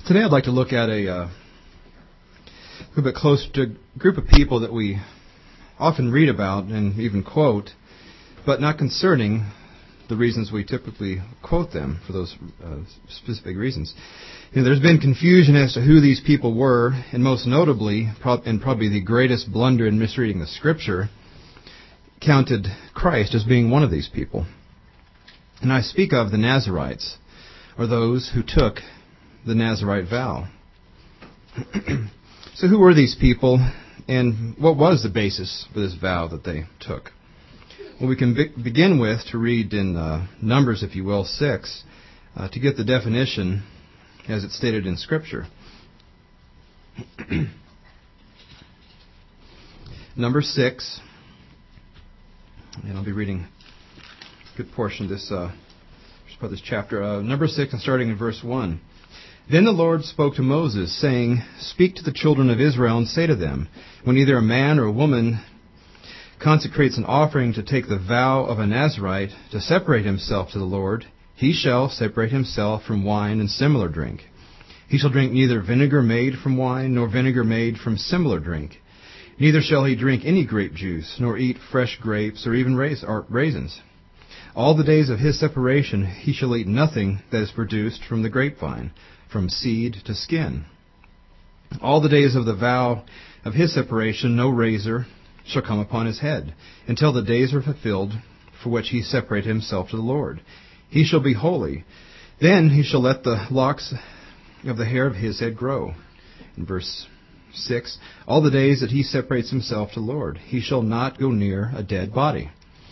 Today I'd like to look at a little bit closer to a group of people that we often read about and even quote, but not concerning the reasons we typically quote them for those specific reasons. There's been confusion as to who these people were, and most notably, and probably the greatest blunder in misreading the Scripture, counted Christ as being one of these people. And I speak of the Nazarites, or those who took the Nazarite vow. So who were these people, and what was the basis for this vow that they took? Well, we can begin with to read in Numbers, if you will, 6, to get the definition as it's stated in Scripture. Number 6, and I'll be reading a good portion of this chapter. Number 6, and starting in verse 1. Then the Lord spoke to Moses, saying, Speak to the children of Israel and say to them, when either a man or a woman consecrates an offering to take the vow of a Nazarite to separate himself to the Lord, he shall separate himself from wine and similar drink. He shall drink neither vinegar made from wine nor vinegar made from similar drink. Neither shall he drink any grape juice, nor eat fresh grapes or even raisins. All the days of his separation he shall eat nothing that is produced from the grapevine, from seed to skin. All the days of the vow of his separation no razor shall come upon his head, until the days are fulfilled for which he separated himself to the Lord. He shall be holy. Then he shall let the locks of the hair of his head grow. In verse 6, all the days that he separates himself to the Lord, he shall not go near a dead body.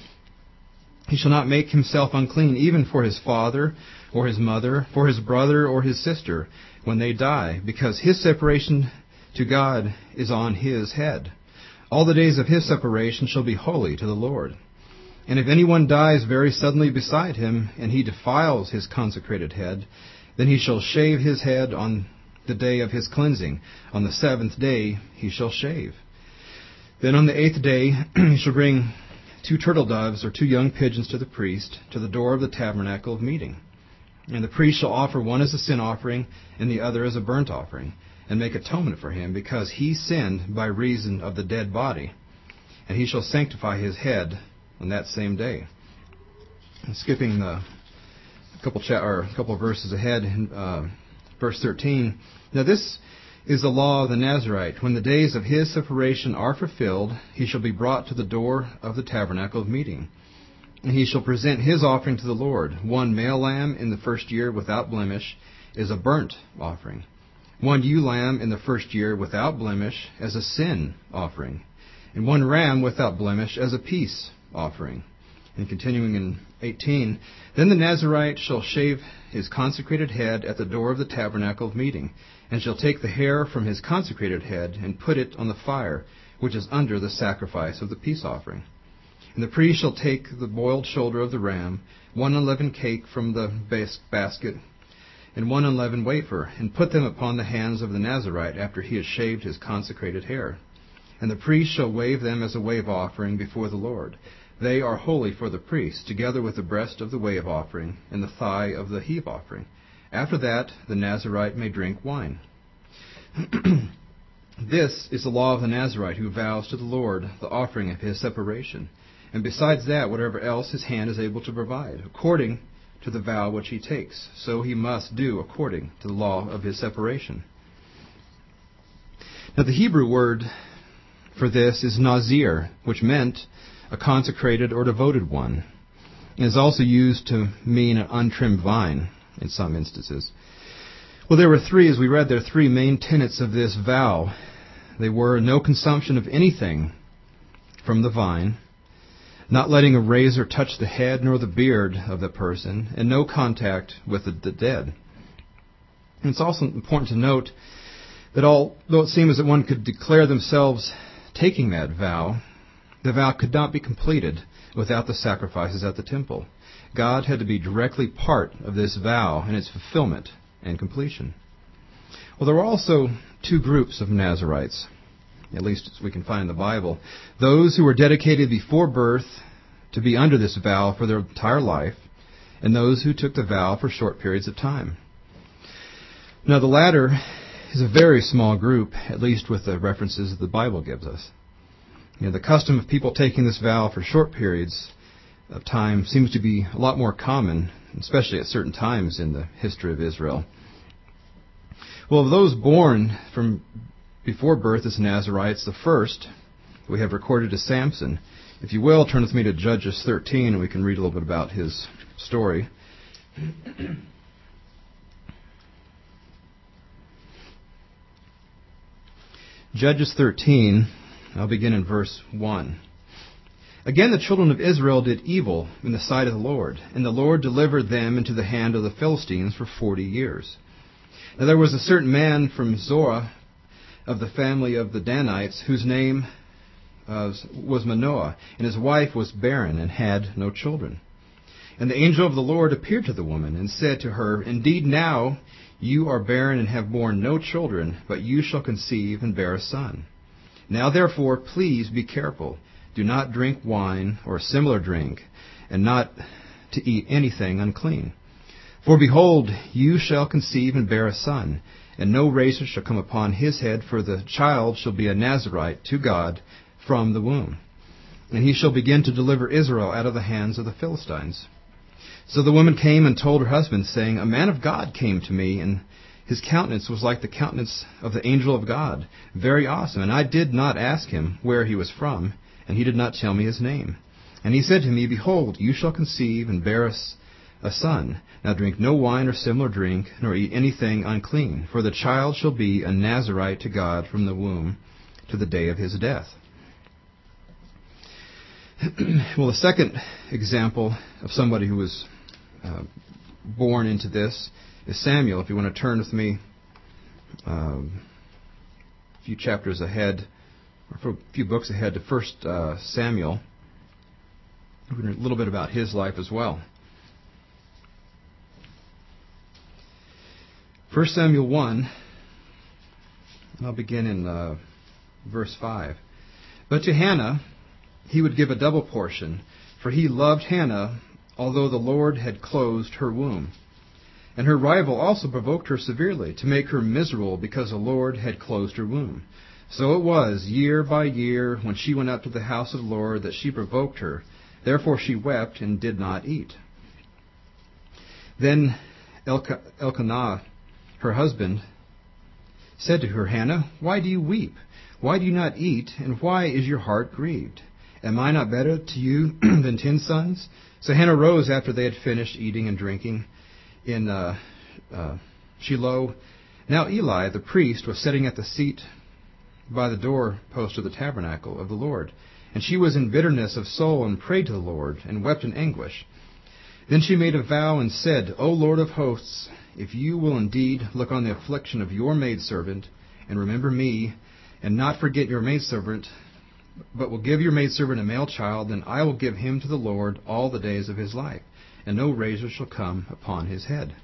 He shall not make himself unclean, even for his father or his mother, for his brother or his sister, when they die, because his separation to God is on his head. All the days of his separation shall be holy to the Lord. And if anyone dies very suddenly beside him, and he defiles his consecrated head, then he shall shave his head on the day of his cleansing. On the 7th day he shall shave. Then on the 8th day he shall bring 2 turtle doves or 2 young pigeons to the priest, to the door of the tabernacle of meeting. And the priest shall offer one as a sin offering, and the other as a burnt offering, and make atonement for him, because he sinned by reason of the dead body. And he shall sanctify his head on that same day. And skipping a couple of verses ahead, in verse 13. Now this is the law of the Nazarite. When the days of his separation are fulfilled, he shall be brought to the door of the tabernacle of meeting. And he shall present his offering to the Lord. 1 male lamb in the first year without blemish is a burnt offering. 1 ewe lamb in the first year without blemish as a sin offering. And 1 ram without blemish as a peace offering. And continuing in 18, then the Nazarite shall shave his consecrated head at the door of the tabernacle of meeting, and shall take the hair from his consecrated head and put it on the fire, which is under the sacrifice of the peace offering. And the priest shall take the boiled shoulder of the ram, 1 unleavened cake from the basket, and 1 unleavened wafer, and put them upon the hands of the Nazarite after he has shaved his consecrated hair. And the priest shall wave them as a wave offering before the Lord. They are holy for the priest, together with the breast of the wave offering and the thigh of the heave offering. After that, the Nazarite may drink wine. This is the law of the Nazarite who vows to the Lord the offering of his separation, and besides that, whatever else his hand is able to provide, according to the vow which he takes. So he must do according to the law of his separation. Now the Hebrew word for this is Nazir, which meant a consecrated or devoted one. It is also used to mean an untrimmed vine in some instances. Well, there were 3, as we read, there are 3 main tenets of this vow. They were no consumption of anything from the vine, not letting a razor touch the head nor the beard of the person, and no contact with the dead. And it's also important to note that although it seems that one could declare themselves taking that vow, the vow could not be completed without the sacrifices at the temple. God had to be directly part of this vow and its fulfillment and completion. Well, there were also 2 groups of Nazarites, at least as we can find in the Bible. Those who were dedicated before birth to be under this vow for their entire life, and those who took the vow for short periods of time. Now the latter is a very small group, at least with the references that the Bible gives us. The custom of people taking this vow for short periods of time seems to be a lot more common, especially at certain times in the history of Israel. Well, of those born from before birth as Nazarites, the first we have recorded is Samson. If you will, turn with me to Judges 13, and we can read a little bit about his story. Judges 13, I'll begin in verse 1. Again the children of Israel did evil in the sight of the Lord, and the Lord delivered them into the hand of the Philistines for 40 years. Now there was a certain man from Zorah of the family of the Danites, whose name was Manoah, and his wife was barren and had no children. And the angel of the Lord appeared to the woman and said to her, Indeed now you are barren and have borne no children, but you shall conceive and bear a son. Now therefore please be careful. Do not drink wine or similar drink, and not to eat anything unclean. For behold, you shall conceive and bear a son, and no razor shall come upon his head, for the child shall be a Nazarite to God from the womb. And he shall begin to deliver Israel out of the hands of the Philistines. So the woman came and told her husband, saying, A man of God came to me, and his countenance was like the countenance of the angel of God, very awesome. And I did not ask him where he was from, and he did not tell me his name. And he said to me, Behold, you shall conceive and bear a son. Now drink no wine or similar drink, nor eat anything unclean, for the child shall be a Nazarite to God from the womb to the day of his death. Well, the second example of somebody who was born into this is Samuel. If you want to turn with me a few chapters ahead, or a few books ahead to 1 Samuel, we're going to read a little bit about his life as well. 1 Samuel 1, I'll begin in verse 5. But to Hannah he would give a double portion, for he loved Hannah, although the Lord had closed her womb. And her rival also provoked her severely, to make her miserable, because the Lord had closed her womb. So it was, year by year, when she went up to the house of the Lord, that she provoked her. Therefore she wept and did not eat. Then Elkanah, her husband, said to her, Hannah, why do you weep? Why do you not eat? And why is your heart grieved? Am I not better to you than 10 sons? So Hannah rose after they had finished eating and drinking in Shiloh. Now Eli, the priest, was sitting at the seat by the door post of the tabernacle of the Lord. And she was in bitterness of soul and prayed to the Lord and wept in anguish. Then she made a vow and said, O Lord of hosts, if you will indeed look on the affliction of your maidservant and remember me, and not forget your maidservant, but will give your maidservant a male child, then I will give him to the Lord all the days of his life, and no razor shall come upon his head.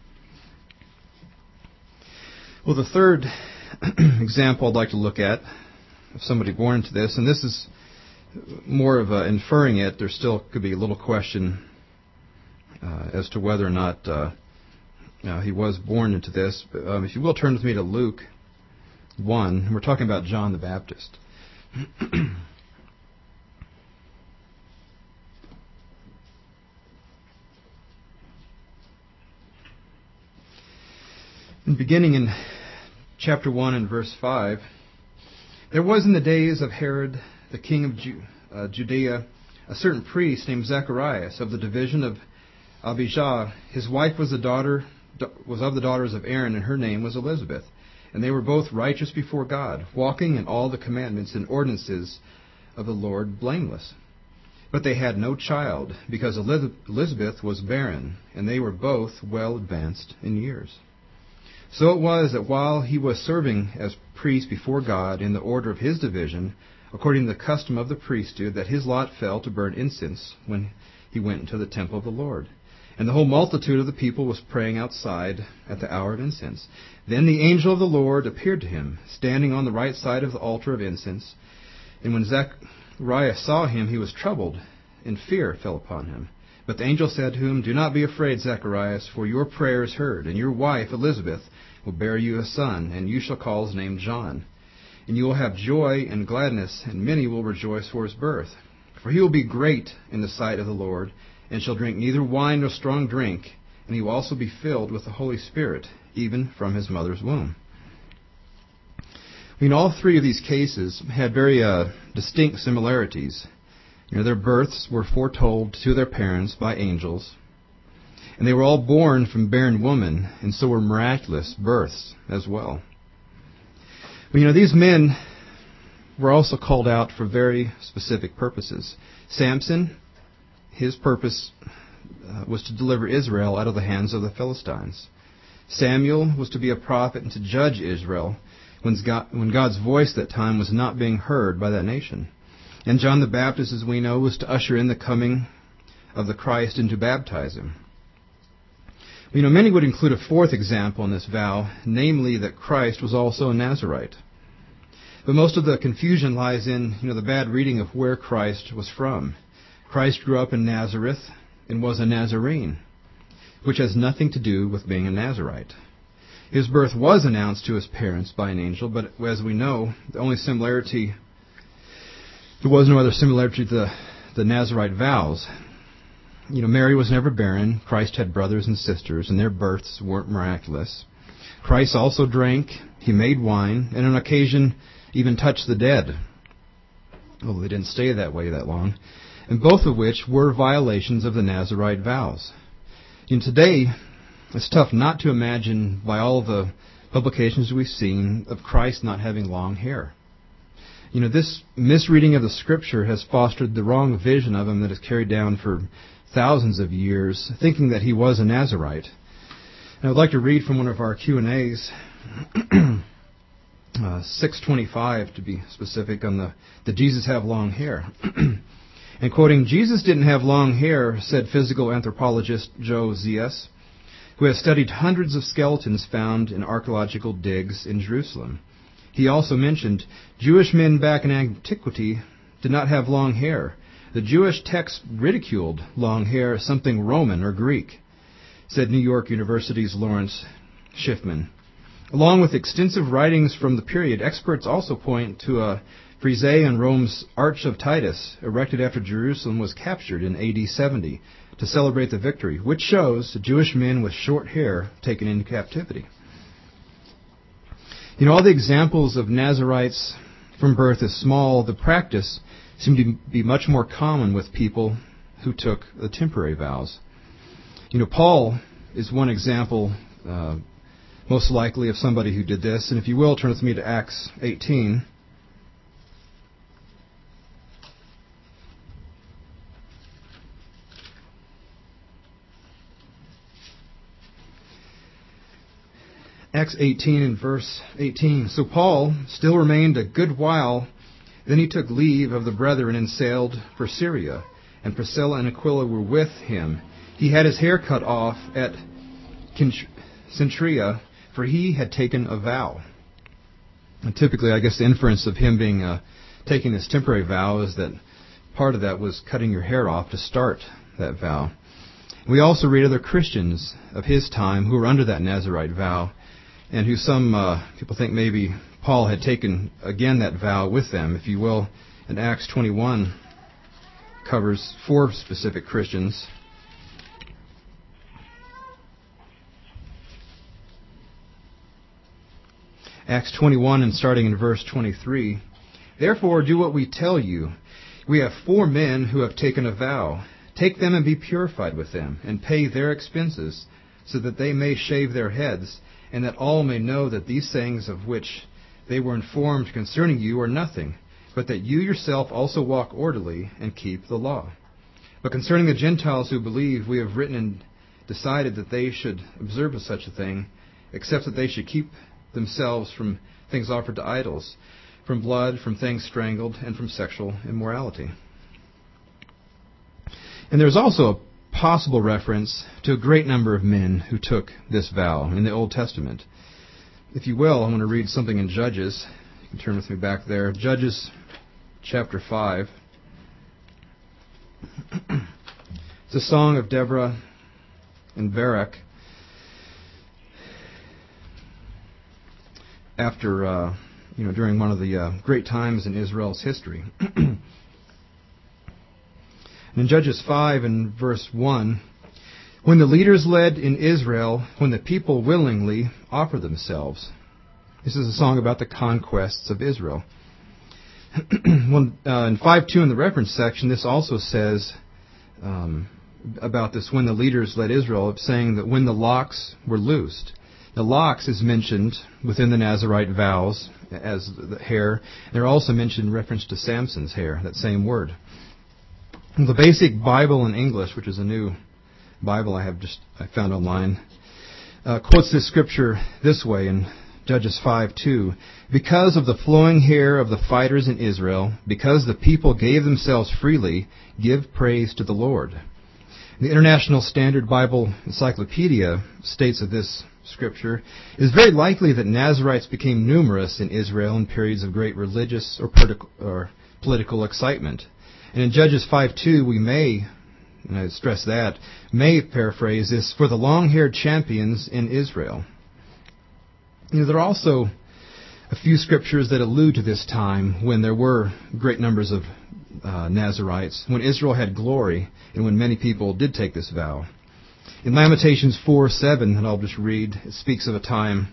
Well, the third example I'd like to look at of somebody born into this, and this is more of inferring it. There still could be a little question as to whether or not he was born into this. But, if you will, turn with me to Luke 1. We're talking about John the Baptist. And beginning in chapter 1 and verse 5, there was in the days of Herod, the king of Judea, a certain priest named Zacharias of the division of Abijah. His wife was of the daughters of Aaron, and her name was Elizabeth. And they were both righteous before God, walking in all the commandments and ordinances of the Lord blameless. But they had no child, because Elizabeth was barren, and they were both well advanced in years. So it was that while he was serving as priest before God in the order of his division, according to the custom of the priesthood, that his lot fell to burn incense when he went into the temple of the Lord. And the whole multitude of the people was praying outside at the hour of incense. Then the angel of the Lord appeared to him, standing on the right side of the altar of incense. And when Zacharias saw him, he was troubled, and fear fell upon him. But the angel said to him, Do not be afraid, Zacharias, for your prayer is heard, and your wife Elizabeth will bear you a son, and you shall call his name John. And you will have joy and gladness, and many will rejoice for his birth. For he will be great in the sight of the Lord, and shall drink neither wine nor strong drink, and he will also be filled with the Holy Spirit, even from his mother's womb. All three of these cases had very distinct similarities. Their births were foretold to their parents by angels, and they were all born from barren women, and so were miraculous births as well. But these men were also called out for very specific purposes. Samson, his purpose was to deliver Israel out of the hands of the Philistines. Samuel was to be a prophet and to judge Israel when God's voice at that time was not being heard by that nation. And John the Baptist, as we know, was to usher in the coming of the Christ and to baptize him. Many would include a fourth example in this vow, namely that Christ was also a Nazirite. But most of the confusion lies in the bad reading of where Christ was from. Christ grew up in Nazareth and was a Nazarene, which has nothing to do with being a Nazirite. His birth was announced to his parents by an angel, but as we know, there was no other similarity to the Nazirite vows. Mary was never barren. Christ had brothers and sisters, and their births weren't miraculous. Christ also drank. He made wine, and on occasion even touched the dead. Although they didn't stay that way that long. And both of which were violations of the Nazirite vows. Today, it's tough not to imagine by all the publications we've seen of Christ not having long hair. This misreading of the Scripture has fostered the wrong vision of him that is carried down for thousands of years, thinking that he was a Nazirite. And I'd like to read from one of our Q&As, 625 to be specific, on did Jesus have long hair? And quoting, "Jesus didn't have long hair," said physical anthropologist Joe Zias, who has studied hundreds of skeletons found in archaeological digs in Jerusalem. He also mentioned Jewish men back in antiquity did not have long hair. The Jewish text ridiculed long hair as something Roman or Greek, said New York University's Lawrence Schiffman. Along with extensive writings from the period, experts also point to a frieze on Rome's Arch of Titus, erected after Jerusalem was captured in AD 70 to celebrate the victory, which shows Jewish men with short hair taken into captivity. All the examples of Nazirites from birth as small, the practice seemed to be much more common with people who took the temporary vows. Paul is one example, most likely, of somebody who did this. And if you will, turn with me to Acts 18. Acts 18 and verse 18. "So Paul still remained a good while. Then he took leave of the brethren and sailed for Syria. And Priscilla and Aquila were with him. He had his hair cut off at Cenchrea, for he had taken a vow." And typically, I guess the inference of him being taking this temporary vow is that part of that was cutting your hair off to start that vow. We also read other Christians of his time who were under that Nazirite vow, and who some people think maybe Paul had taken again that vow with them. If you will, in Acts 21 covers 4 specific Christians. Acts 21 and starting in verse 23. "Therefore do what we tell you. We have 4 men who have taken a vow. Take them and be purified with them, and pay their expenses, so that they may shave their heads, and that all may know that these things of which they were informed concerning you are nothing, but that you yourself also walk orderly and keep the law. But concerning the Gentiles who believe, we have written and decided that they should observe such a thing, except that they should keep themselves from things offered to idols, from blood, from things strangled, and from sexual immorality." And there's also a possible reference to a great number of men who took this vow in the Old Testament. If you will, I want to read something in Judges. You can turn with me back there. Judges chapter 5. It's a song of Deborah and Barak. after, during one of the great times in Israel's history. In Judges 5 and verse 1, when the leaders led in Israel, when the people willingly offered themselves. This is a song about the conquests of Israel. In 5:2 in the reference section, this also says about this when the leaders led Israel, saying that when the locks were loosed. The locks is mentioned within the Nazirite vows as the hair. They're also mentioned in reference to Samson's hair, that same word. The Basic Bible in English, which is a new Bible I found online, quotes this scripture this way in Judges 5:2. Because of the flowing hair of the fighters in Israel, because the people gave themselves freely, give praise to the Lord. The International Standard Bible Encyclopedia states of this scripture, it is very likely that Nazirites became numerous in Israel in periods of great religious or political excitement. And in Judges 5:2, we may, and I stress that, may paraphrase this, for the long-haired champions in Israel. There are also a few scriptures that allude to this time when there were great numbers of Nazirites, when Israel had glory, and when many people did take this vow. In Lamentations 4:7, and I'll just read, it speaks of a time.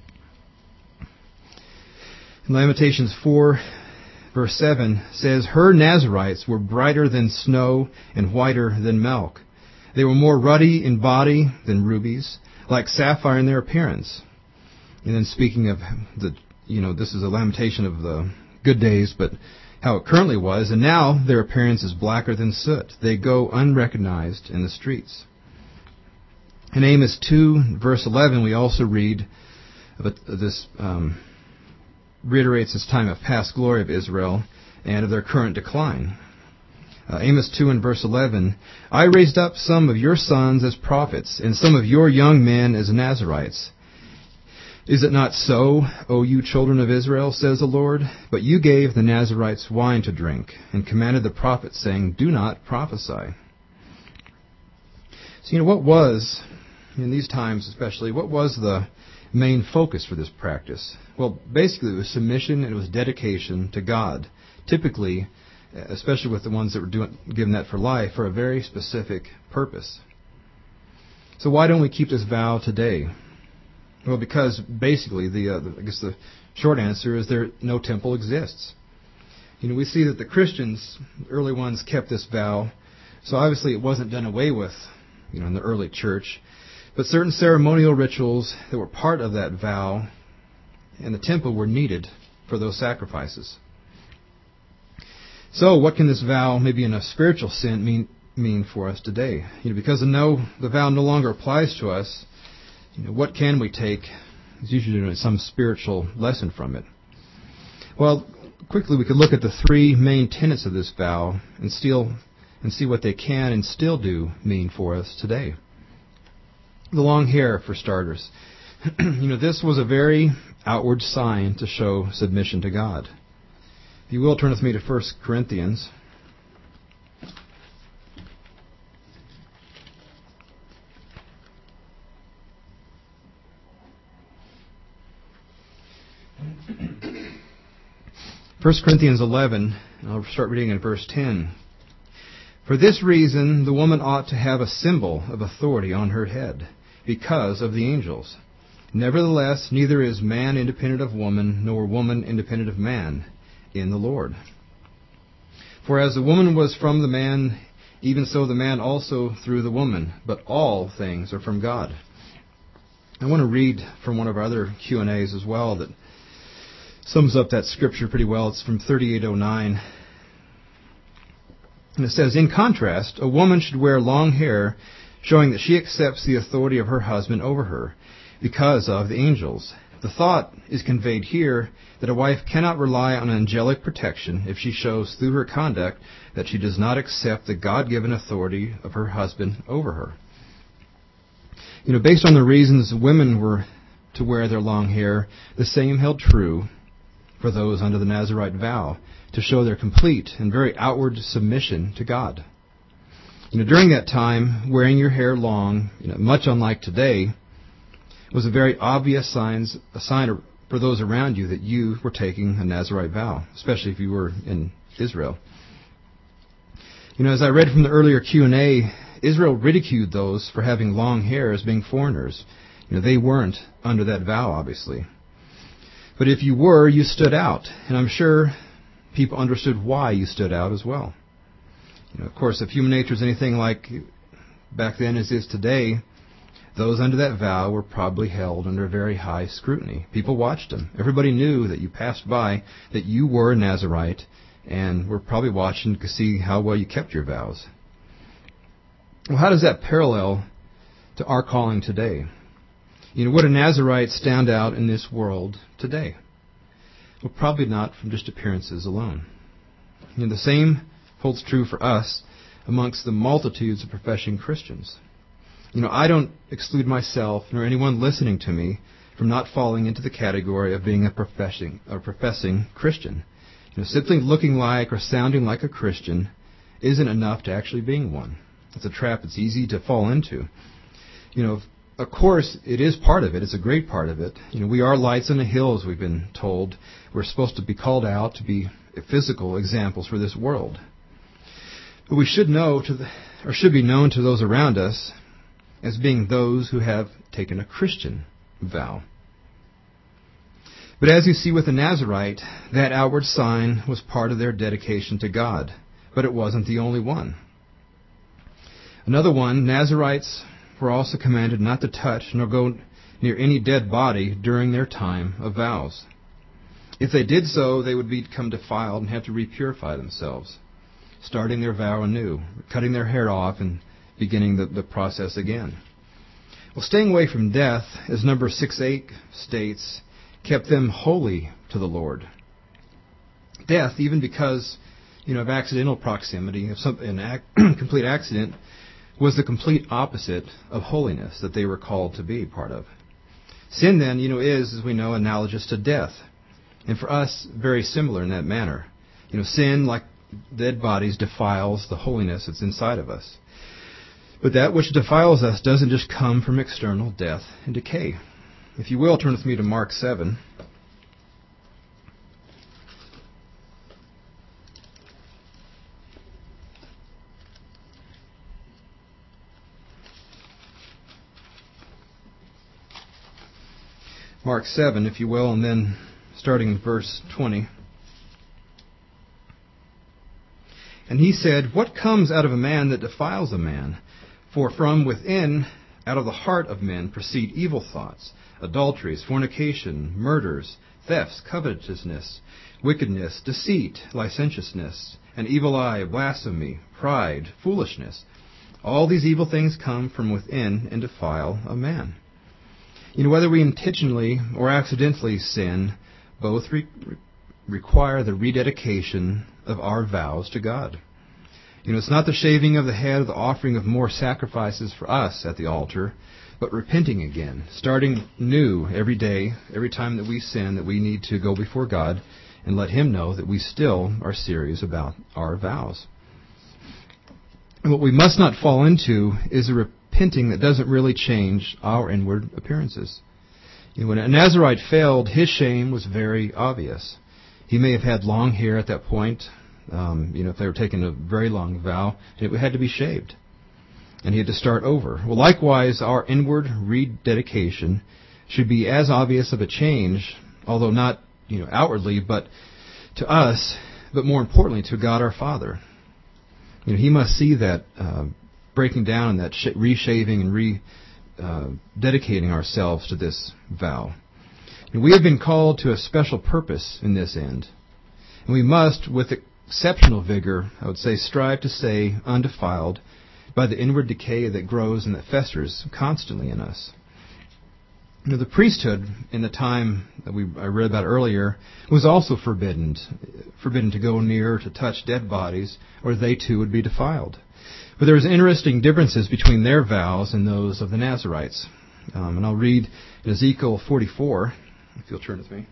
In Lamentations 4, verse 7 says, her Nazirites were brighter than snow and whiter than milk. They were more ruddy in body than rubies, like sapphire in their appearance. And then speaking of this is a lamentation of the good days, but how it currently was, and now their appearance is blacker than soot. They go unrecognized in the streets. In Amos 2, verse 11, we also read about this reiterates this time of past glory of Israel and of their current decline. Amos 2 and verse 11, I raised up some of your sons as prophets, and some of your young men as Nazirites. Is it not so, O you children of Israel, says the Lord? But you gave the Nazirites wine to drink, and commanded the prophets, saying, do not prophesy. So, what was, in these times especially, what was the main focus for this practice? Well, basically it was submission and it was dedication to God. Typically, especially with the ones that were given that for life, for a very specific purpose. So why don't we keep this vow today? Well, because basically, I guess the short answer is no temple exists. We see that the Christians, the early ones, kept this vow. So obviously it wasn't done away with, in the early church. But certain ceremonial rituals that were part of that vow and the temple were needed for those sacrifices. So what can this vow, maybe in a spiritual sense, mean for us today? Because the vow no longer applies to us, what can we take? It's usually some spiritual lesson from it. Well, quickly we could look at the three main tenets of this vow and see what they can and still do mean for us today. The long hair, for starters. This was a very outward sign to show submission to God. If you will, turn with me to 1 Corinthians. First Corinthians 11, I'll start reading in verse 10. For this reason, the woman ought to have a symbol of authority on her head, because of the angels. Nevertheless, neither is man independent of woman, nor woman independent of man, in the Lord. For as the woman was from the man, even so the man also through the woman. But all things are from God. I want to read from one of our other Q&As as well that sums up that scripture pretty well. It's from 3809. And it says, in contrast, a woman should wear long hair, showing that she accepts the authority of her husband over her, because of the angels. The thought is conveyed here that a wife cannot rely on angelic protection if she shows through her conduct that she does not accept the God-given authority of her husband over her. Based on the reasons women were to wear their long hair, the same held true for those under the Nazirite vow, to show their complete and very outward submission to God. During that time, wearing your hair long, much unlike today, was a very obvious sign for those around you that you were taking a Nazirite vow, especially if you were in Israel. As I read from the earlier Q&A, Israel ridiculed those for having long hair as being foreigners. They weren't under that vow, obviously. But if you were, you stood out. And I'm sure people understood why you stood out as well. Of course, if human nature is anything like back then as is today, those under that vow were probably held under very high scrutiny. People watched them. Everybody knew that you passed by, that you were a Nazirite, and were probably watching to see how well you kept your vows. Well, how does that parallel to our calling today? Would a Nazirite stand out in this world today? Well, probably not from just appearances alone. The same holds true for us amongst the multitudes of professing Christians. I don't exclude myself nor anyone listening to me from not falling into the category of being a professing Christian. Simply looking like or sounding like a Christian isn't enough to actually being one. It's a trap that's easy to fall into. Of course, it is part of it. It's a great part of it. We are lights on the hills, we've been told. We're supposed to be called out to be physical examples for this world. But we should should be known to those around us as being those who have taken a Christian vow. But as you see with the Nazirite, that outward sign was part of their dedication to God. But it wasn't the only one. Another one, Nazirites were also commanded not to touch nor go near any dead body during their time of vows. If they did so, they would become defiled and have to repurify themselves, starting their vow anew, cutting their hair off and beginning the process again. Well, staying away from death, as number 6:8 states, kept them holy to the Lord. Death, even because of accidental proximity, of complete accident, was the complete opposite of holiness that they were called to be part of. Sin then, is, as we know, analogous to death. And for us, very similar in that manner. Sin, like dead bodies, defiles the holiness that's inside of us. But that which defiles us doesn't just come from external death and decay. If you will, turn with me to Mark 7. Mark 7, if you will, and then starting in verse 20. And he said, "What comes out of a man that defiles a man? For from within, out of the heart of men, proceed evil thoughts, adulteries, fornication, murders, thefts, covetousness, wickedness, deceit, licentiousness, an evil eye, blasphemy, pride, foolishness. All these evil things come from within and defile a man." Whether we intentionally or accidentally sin, both require the rededication of our vows to God. It's not the shaving of the head or the offering of more sacrifices for us at the altar, but repenting again, starting new every day, every time that we sin, that we need to go before God and let Him know that we still are serious about our vows. And what we must not fall into is a repenting that doesn't really change our inward appearances. When a Nazirite failed, his shame was very obvious. He may have had long hair at that point, if they were taking a very long vow, and it had to be shaved. And he had to start over. Well, likewise, our inward rededication should be as obvious of a change, although not, outwardly, but to us, but more importantly, to God our Father. He must see that breaking down and that reshaving and dedicating ourselves to this vow. And we have been called to a special purpose in this end. And we must, with exceptional vigor, I would say, strive to stay undefiled by the inward decay that grows and that festers constantly in us. The priesthood in the time that I read about earlier was also forbidden to go near, to touch dead bodies, or they too would be defiled. But there was interesting differences between their vows and those of the Nazirites. And I'll read Ezekiel 44, if you'll turn with me.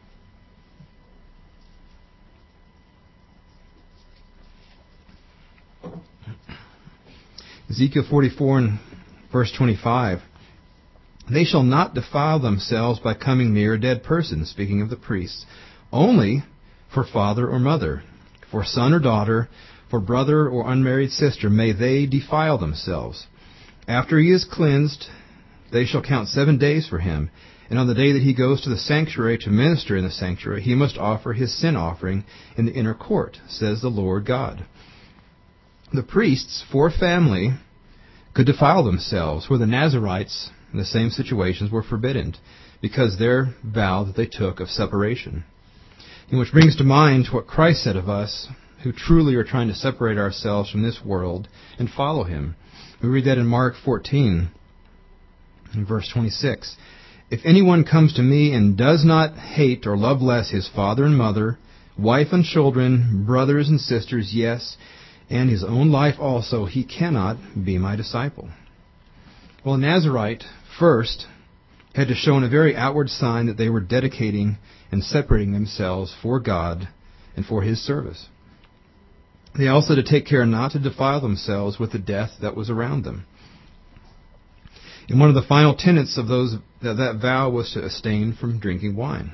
Ezekiel 44 and verse 25. They shall not defile themselves by coming near a dead person, speaking of the priests, only for father or mother, for son or daughter, for brother or unmarried sister may they defile themselves. After he is cleansed, they shall count 7 days for him, and on the day that he goes to the sanctuary to minister in the sanctuary, he must offer his sin offering in the inner court, says the Lord God. The priests, for family, could defile themselves, where the Nazarites, in the same situations, were forbidden, because their vow that they took of separation. And which brings to mind what Christ said of us, who truly are trying to separate ourselves from this world and follow him. We read that in Mark 14, in verse 26. If anyone comes to me and does not hate or love less his father and mother, wife and children, brothers and sisters, yes, and his own life also, he cannot be my disciple. Well, a Nazarite first had to show in a very outward sign that they were dedicating and separating themselves for God and for his service. They also had to take care not to defile themselves with the death that was around them. And one of the final tenets of that vow was to abstain from drinking wine.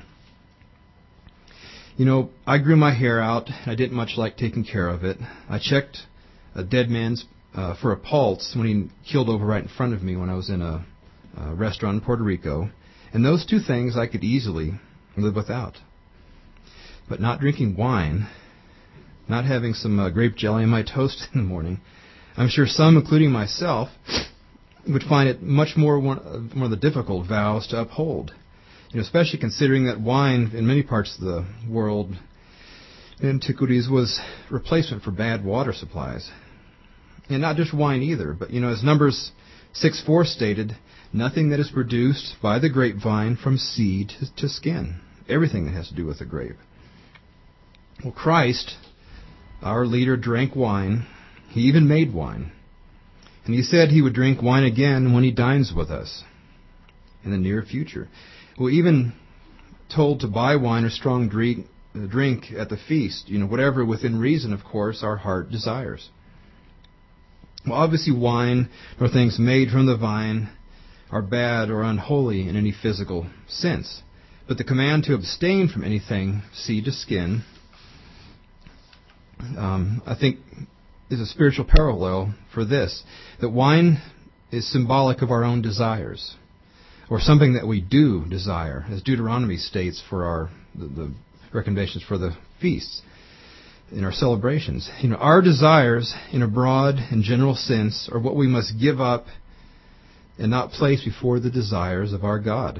You know, I grew my hair out. I didn't much like taking care of it. I checked a dead man's for a pulse when he keeled over right in front of me when I was in a restaurant in Puerto Rico. And those two things I could easily live without. But not drinking wine, not having some grape jelly in my toast in the morning, I'm sure some, including myself, would find it much more one of the difficult vows to uphold. You know, especially considering that wine in many parts of the world in antiquities was replacement for bad water supplies. And not just wine either, but, you know, as Numbers 6:4 stated, nothing that is produced by the grapevine from seed to skin. Everything that has to do with the grape. Well, Christ, our leader, drank wine. He even made wine. And he said he would drink wine again when he dines with us in the near future. We're even told to buy wine or strong drink at the feast, you know, whatever within reason, of course, our heart desires. Well, obviously wine or things made from the vine are bad or unholy in any physical sense. But the command to abstain from anything seed to skin, I think, is a spiritual parallel for this, that wine is symbolic of our own desires, or something that we do desire, as Deuteronomy states for the recommendations for the feasts, in our celebrations. You know, our desires, in a broad and general sense, are what we must give up and not place before the desires of our God.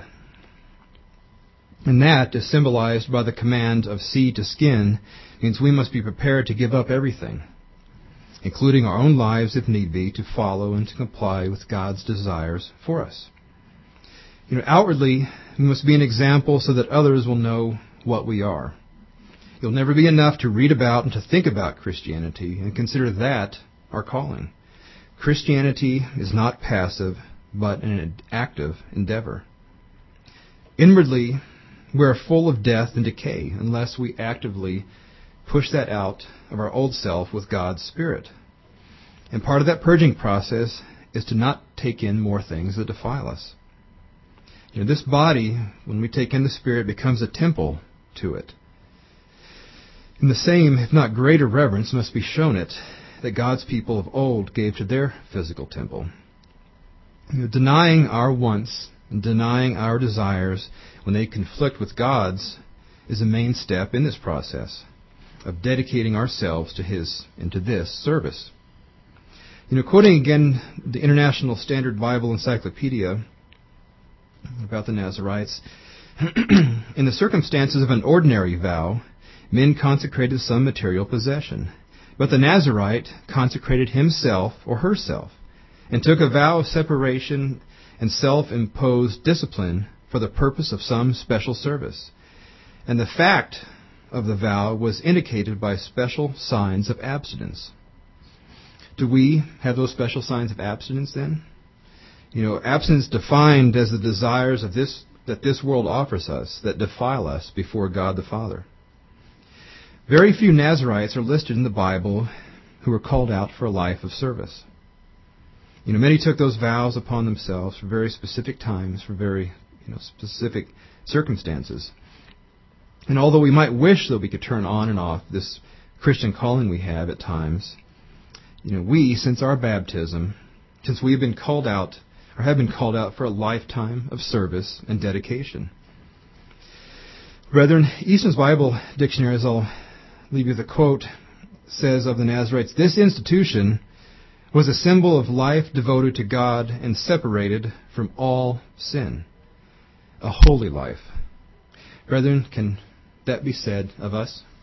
And that is symbolized by the command of seed to skin, means we must be prepared to give up everything, including our own lives if need be, to follow and to comply with God's desires for us. You know, outwardly, we must be an example so that others will know what we are. It'll never be enough to read about and to think about Christianity and consider that our calling. Christianity is not passive, but an active endeavor. Inwardly, we are full of death and decay unless we actively push that out of our old self with God's Spirit. And part of that purging process is to not take in more things that defile us. You know, this body, when we take in the Spirit, becomes a temple to it. And the same, if not greater reverence, must be shown it that God's people of old gave to their physical temple. You know, denying our wants and denying our desires when they conflict with God's is a main step in this process of dedicating ourselves to His and to this service. You know, quoting again the International Standard Bible Encyclopedia about the Nazarites, in the circumstances of an ordinary vow, men consecrated some material possession. But the Nazarite consecrated himself or herself and took a vow of separation and self-imposed discipline for the purpose of some special service. And the fact of the vow was indicated by special signs of abstinence. Do we have those special signs of abstinence then? You know, abstinence defined as the desires of that this world offers us that defile us before God the Father. Very few Nazarites are listed in the Bible who were called out for a life of service. Many took those vows upon themselves for very specific times, for very specific circumstances. And although we might wish that we could turn on and off this Christian calling we have at times, we, since our baptism, since we have been called out, or have been called out for a lifetime of service and dedication. Brethren, Easton's Bible Dictionary, as I'll leave you with a quote, says of the Nazarites, "This institution was a symbol of life devoted to God and separated from all sin. A holy life." Brethren, can that be said of us?